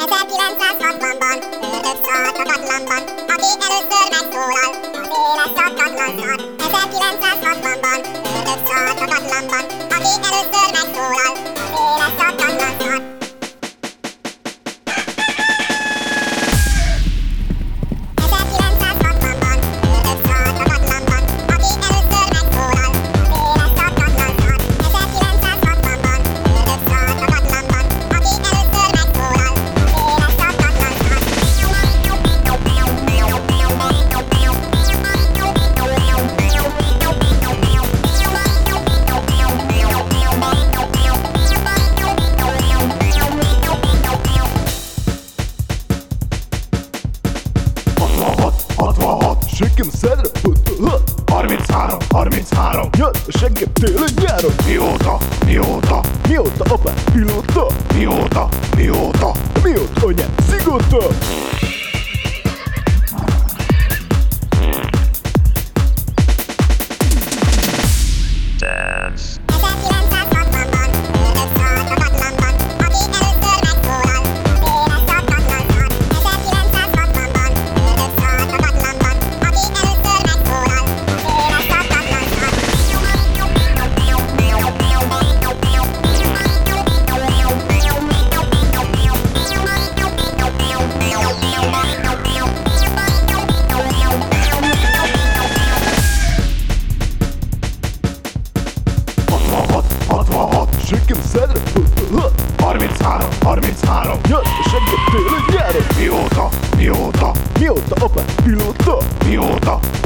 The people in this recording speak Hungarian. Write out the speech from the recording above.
1960-ban ördög szarkakatlanban, aki először megszólal, az éles szakatlan szar. 1960-ban ördög szarkakatlanban, aki először megszólal, az éles szakatlan szar. Seggem szedre, 33 jött a seggem télen nyáron. Mióta apám pilóta? Mióta anyám zigota? Dance. 1960-ban ördög szarkakatlanban, aki először megszólal, az éles szakatlan szar. 1960-ban ördög szarkakatlanban, aki először megszólal, az éles szakatlan szar. Seggem szedre, 33 jött a seggem télen nyáron. Mióta Mióta apám pilóta?